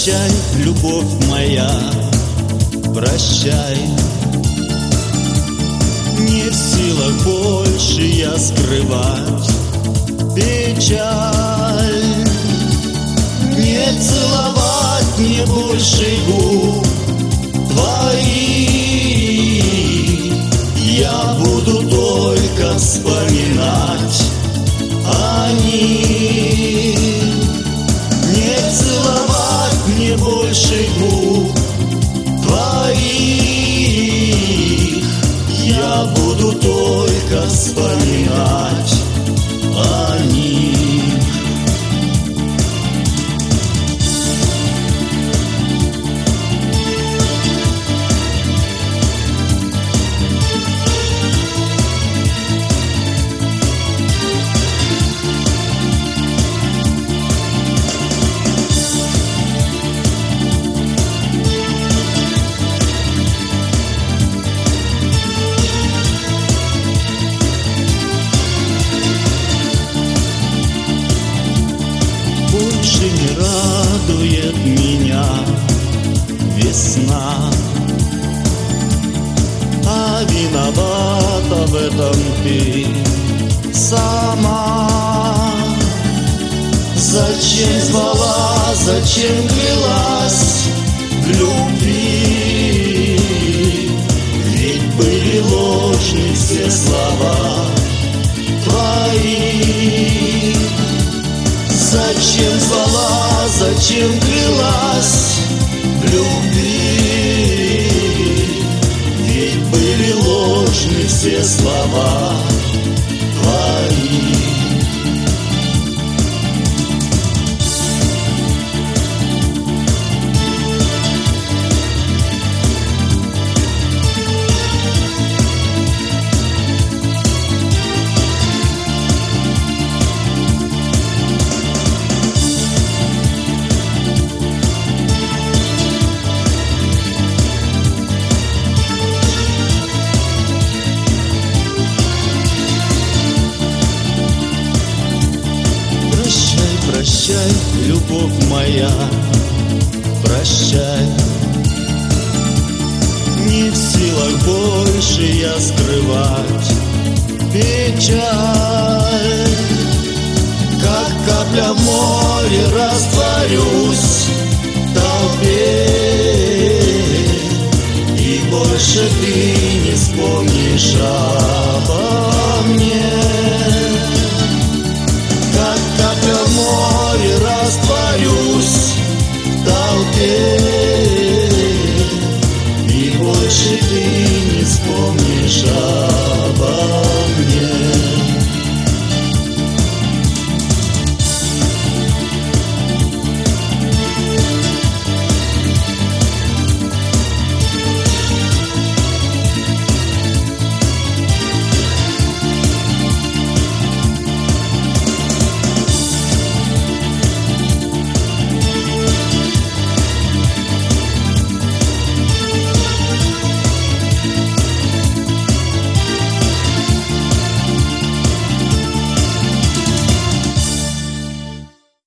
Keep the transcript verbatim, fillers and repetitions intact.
прощай, любовь моя, прощай. Не в силах больше я скрывать печаль, не целовать мне больше губ твоих. Я буду только вспоминать о них. Не целовать мне больше губ твоих. Я буду только вспоминать о них. Больше не радует меня весна, а виновата в этом ты сама. Зачем звала, зачем клялась в любви? Ведь были ложны все слова твои. Зачем звала, зачем клялась в любви? Ведь были ложны все слова твои. Прощай, любовь моя, прощай. Не в силах больше я скрывать печаль. Как капля в море растворюсь в толпе, и больше ты не вспомнишь обо мне. Как капля в море растворюсь в толпе,